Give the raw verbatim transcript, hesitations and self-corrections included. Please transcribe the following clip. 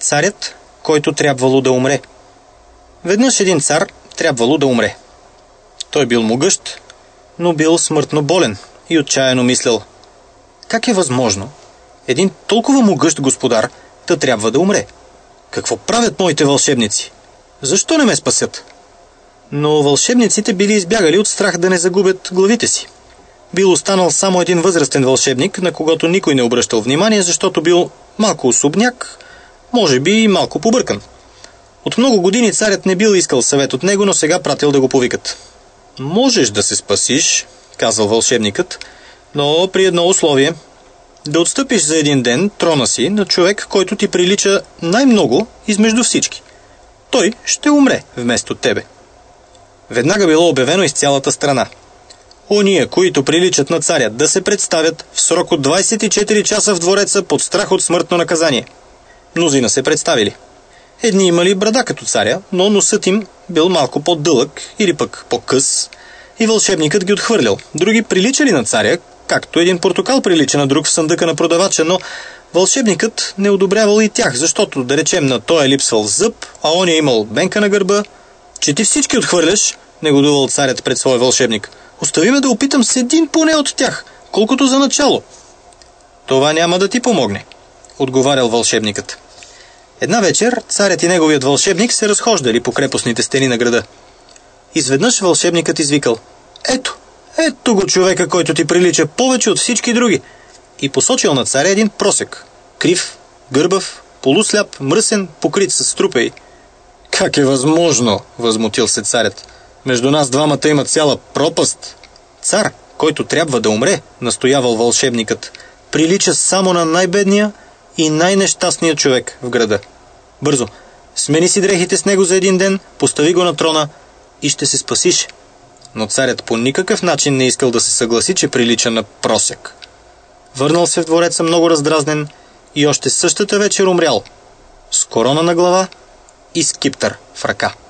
Царят, който трябвало да умре. Веднъж един цар трябвало да умре. Той бил могъщ, но бил смъртно болен и отчаяно мислял: как е възможно един толкова могъщ господар да трябва да умре? Какво правят моите вълшебници? Защо не ме спасят? Но вълшебниците били избягали от страх да не загубят главите си. Бил останал само един възрастен вълшебник, на когото никой не обръщал внимание, защото бил малко особняк, може би и малко побъркан. От много години царят не бил искал съвет от него, но сега пратил да го повикат. Можеш да се спасиш, казал вълшебникът, но при едно условие: да отстъпиш за един ден трона си на човек, който ти прилича най-много измежду всички. Той ще умре вместо тебе. Веднага било обявено из цялата страна: ония, които приличат на царя, да се представят в срок от двайсет и четири часа в двореца под страх от смъртно наказание. Мнозина се представили. Едни имали брада като царя, но носът им бил малко по-дълъг или пък по-къс и вълшебникът ги отхвърлял. Други приличали на царя, както един портокал прилича на друг в съндъка на продавача, но вълшебникът не одобрявал и тях, защото, да речем, на той е липсвал зъб, а он е имал бенка на гърба. Че ти всички отхвърляш, негодувал царят пред своя вълшебник. Остави ме да опитам с един поне от тях, колкото за начало. Това няма да ти помогне, отговарял вълшебникът. Една вечер царят и неговият вълшебник се разхождали по крепостните стени на града. Изведнъж вълшебникът извикал: ето, ето го човека, който ти прилича повече от всички други, и посочил на царя един просек, крив, гърбав, полусляп, мръсен, покрит с струпеи. Как е възможно? Възмутил се царят. Между нас двамата има цяла пропаст. Цар, който трябва да умре, настоявал вълшебникът, прилича само на най-бедния и най-нещастния човек в града. Бързо, смени си дрехите с него за един ден, постави го на трона и ще се спасиш. Но царят по никакъв начин не искал да се съгласи, че прилича на просяк. Върнал се в двореца много раздразнен и още същата вечер умрял, с корона на глава и скиптър в ръка.